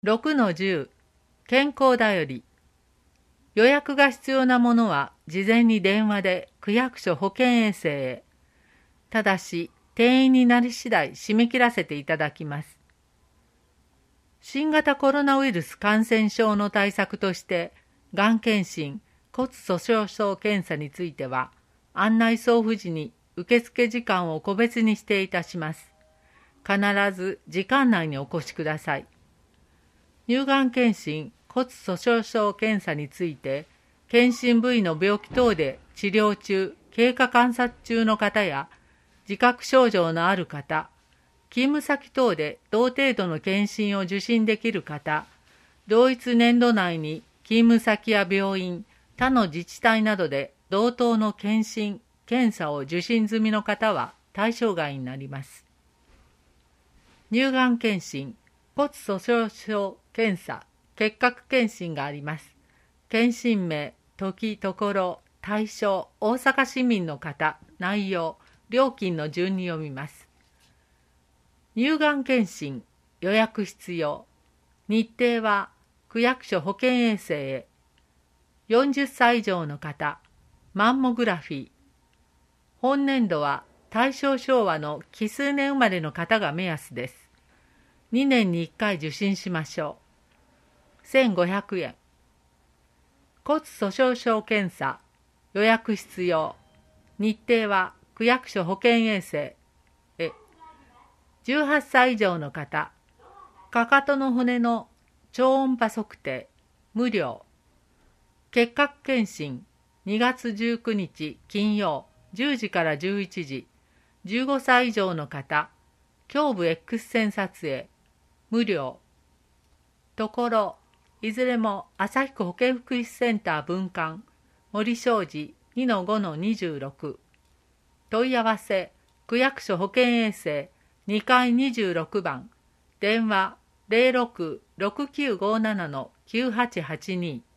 6-10健康だより。予約が必要なものは事前に電話で区役所保健衛生へ。ただし定員になり次第締め切らせていただきます。新型コロナウイルス感染症の対策としてがん検診、骨粗しょう症検査については案内送付時に受付時間を個別に指定いたします。必ず時間内にお越しください。乳がん検診、骨粗しょう症検査について、検診部位の病気等で治療中、経過観察中の方や、自覚症状のある方、勤務先等で同程度の検診を受診できる方、同一年度内に勤務先や病院、他の自治体などで同等の検診、検査を受診済みの方は対象外になります。乳がん検診、骨粗しょう症検査、結核検診があります。検診名、時、ところ、対象、大阪市民の方、内容、料金の順に読みます。乳がん検診、予約必要。日程は区役所保健衛生へ。40歳以上の方、マンモグラフィー。本年度は大正昭和の奇数年生まれの方が目安です。2年に1回受診しましょう。1500円。骨粗しょう症検査、予約必要。日程は区役所保健衛生へ。18歳以上の方、かかとの骨の超音波測定、無料。結核検診、2月19日金曜10時から11時、15歳以上の方、胸部 X 線撮影、無料。ところ、いずれも旭区保健福祉センター分館、森商事 2-5-26。問い合わせ、区役所保健衛生2階26番、電話 06-6957-9882。